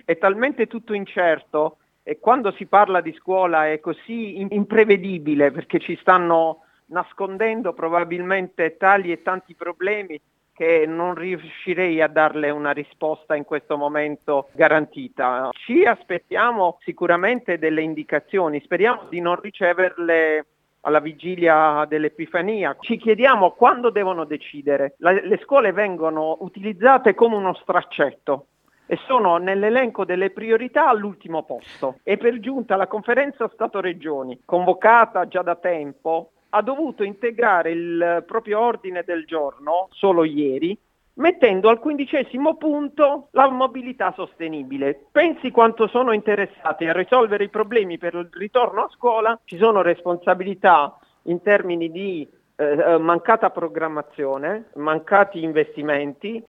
è talmente tutto incerto e quando si parla di scuola è così imprevedibile perché ci stanno nascondendo probabilmente tali e tanti problemi che non riuscirei a darle una risposta in questo momento garantita. Ci aspettiamo sicuramente delle indicazioni, speriamo di non riceverle alla vigilia dell'Epifania. Ci chiediamo quando devono decidere. Le scuole vengono utilizzate come uno straccetto e sono nell'elenco delle priorità all'ultimo posto. E per giunta la conferenza Stato-Regioni, convocata già da tempo, ha dovuto integrare il proprio ordine del giorno, solo ieri, mettendo al 15° punto la mobilità sostenibile. Pensi quanto sono interessati a risolvere i problemi per il ritorno a scuola, ci sono responsabilità in termini di mancata programmazione, mancati investimenti,